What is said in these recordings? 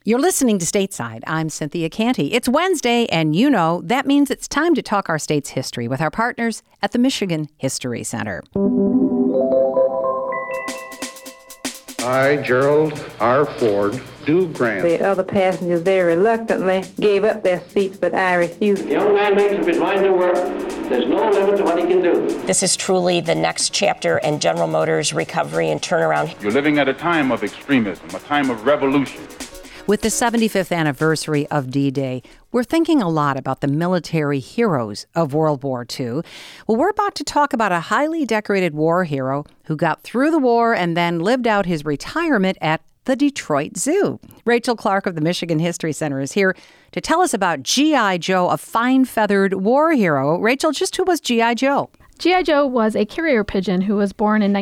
You're listening to Stateside. I'm Cynthia Canty. It's Wednesday, and you know that means it's time to talk our state's history with our partners at the Michigan History Center. I, Gerald R. Ford, do grant. The other passengers very reluctantly gave up their seats, but I refused. The young man makes up his mind to work. There's no limit to what he can do. This is truly the next chapter in General Motors' recovery and turnaround. You're living at a time of extremism, a time of revolution. With the 75th anniversary of D-Day, we're thinking a lot about the military heroes of World War II. Well, we're about to talk about a highly decorated war hero who got through the war and then lived out his retirement at the Detroit Zoo. Rachel Clark of the Michigan History Center is here to tell us about G.I. Joe, a fine-feathered war hero. Rachel, just who was G.I. Joe? G.I. Joe was a carrier pigeon who was born in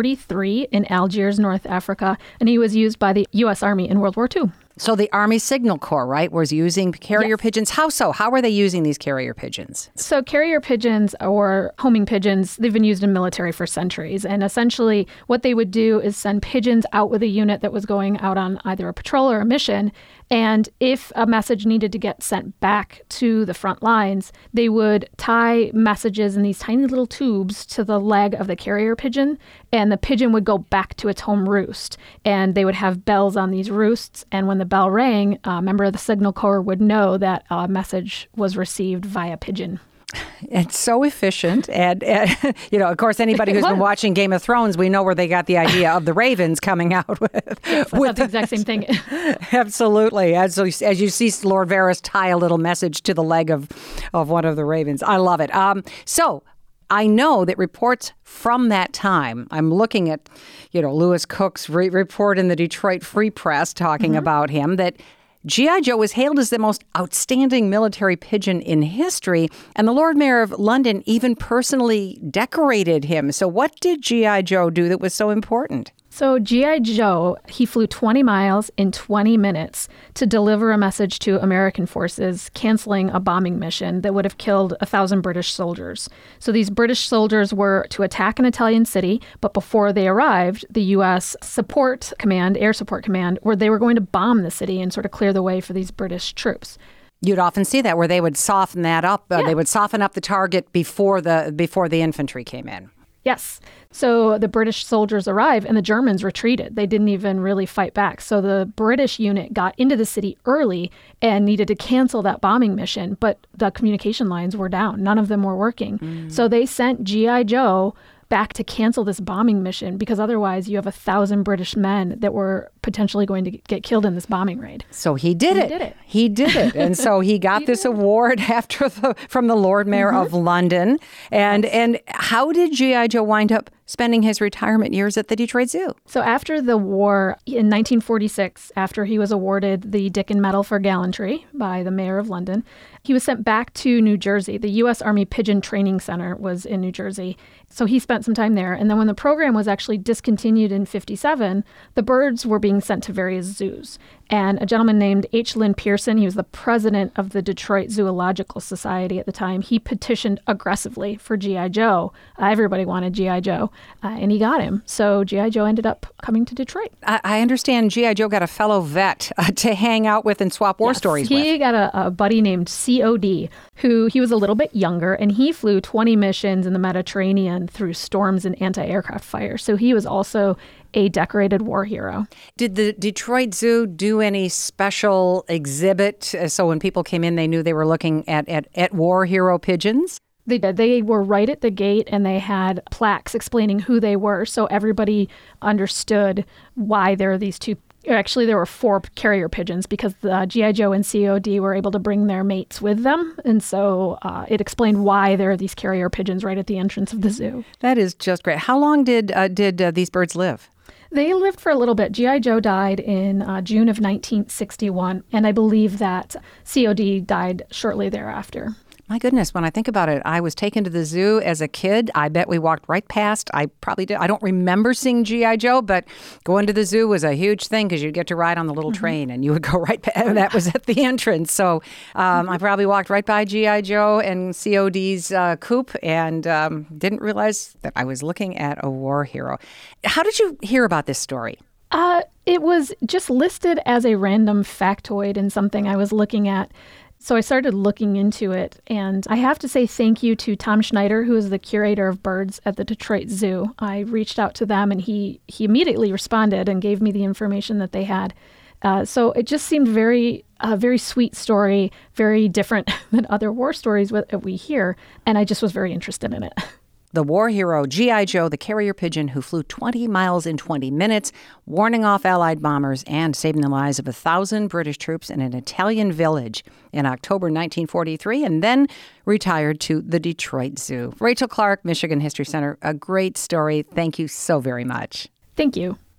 1943 in Algiers, North Africa, and he was used by the U.S. Army in World War II. So the Army Signal Corps, right, was using carrier pigeons. How so? How were they using these carrier pigeons? So carrier pigeons or homing pigeons, they've been used in military for centuries. And essentially what they would do is send pigeons out with a unit that was going out on either a patrol or a mission. And if a message needed to get sent back to the front lines, they would tie messages in these tiny little tubes to the leg of the carrier pigeon, and the pigeon would go back to its home roost. And they would have bells on these roosts, and when the bell rang, a member of the Signal Corps would know that a message was received via pigeon. It's so efficient. And of course, anybody who's been watching Game of Thrones, we know where they got the idea of the ravens coming out with. Yes, that's the exact same thing. Absolutely. As you see Lord Varys tie a little message to the leg of one of the ravens. I love it. So I know that reports from that time, I'm looking at, Lewis Cook's report in the Detroit Free Press talking about him, that G.I. Joe was hailed as the most outstanding military pigeon in history, and the Lord Mayor of London even personally decorated him. So what did G.I. Joe do that was so important? So G.I. Joe, he flew 20 miles in 20 minutes to deliver a message to American forces canceling a bombing mission that would have killed 1,000 British soldiers. So these British soldiers were to attack an Italian city, but before they arrived, the U.S. Support Command, Air Support Command, where they were going to bomb the city and sort of clear the way for these British troops. You'd often see that where they would soften that up. They would soften up the target before the infantry came in. Yes. So the British soldiers arrived and the Germans retreated. They didn't even really fight back. So the British unit got into the city early and needed to cancel that bombing mission, but the communication lines were down. None of them were working. So they sent G.I. Joe back to cancel this bombing mission because otherwise you have 1,000 British men that were potentially going to get killed in this bombing raid. So he did it. He did it. And so he got this award from the Lord Mayor of London. And how did G.I. Joe wind up spending his retirement years at the Detroit Zoo? So after the war in 1946, after he was awarded the Dickin Medal for Gallantry by the Mayor of London, he was sent back to New Jersey. The U.S. Army Pigeon Training Center was in New Jersey. So he spent some time there. And then when the program was actually discontinued in 1957, the birds were being sent to various zoos. And a gentleman named H. Lynn Pearson, he was the president of the Detroit Zoological Society at the time, he petitioned aggressively for G.I. Joe. Everybody wanted G.I. Joe, and he got him. So G.I. Joe ended up coming to Detroit. I understand G.I. Joe got a fellow vet to hang out with and swap war stories with. He got a buddy named C.O.D., who he was a little bit younger, and he flew 20 missions in the Mediterranean through storms and anti-aircraft fire. So he was also a decorated war hero. Did the Detroit Zoo do any special exhibit so when people came in they knew they were looking at war hero pigeons? They did. They were right at the gate and they had plaques explaining who they were so everybody understood why there are these two. Actually, there were 4 carrier pigeons because the G.I. Joe and C.O.D. were able to bring their mates with them. And so it explained why there are these carrier pigeons right at the entrance of the zoo. That is just great. How long did these birds live? They lived for a little bit. G.I. Joe died in June of 1961, and I believe that C.O.D. died shortly thereafter. My goodness, when I think about it, I was taken to the zoo as a kid. I bet we walked right past. I probably did. I don't remember seeing G.I. Joe, but going to the zoo was a huge thing because you'd get to ride on the little train and you would go right past. That was at the entrance. So I probably walked right by G.I. Joe and COD's coop and didn't realize that I was looking at a war hero. How did you hear about this story? It was just listed as a random factoid in something I was looking at. So I started looking into it, and I have to say thank you to Tom Schneider, who is the curator of birds at the Detroit Zoo. I reached out to them, and he immediately responded and gave me the information that they had. So it just seemed very sweet story, very different than other war stories that we hear, and I just was very interested in it. The war hero G.I. Joe, the carrier pigeon who flew 20 miles in 20 minutes, warning off Allied bombers and saving the lives of 1,000 British troops in an Italian village in October 1943, and then retired to the Detroit Zoo. Rachel Clark, Michigan History Center, a great story. Thank you so very much. Thank you.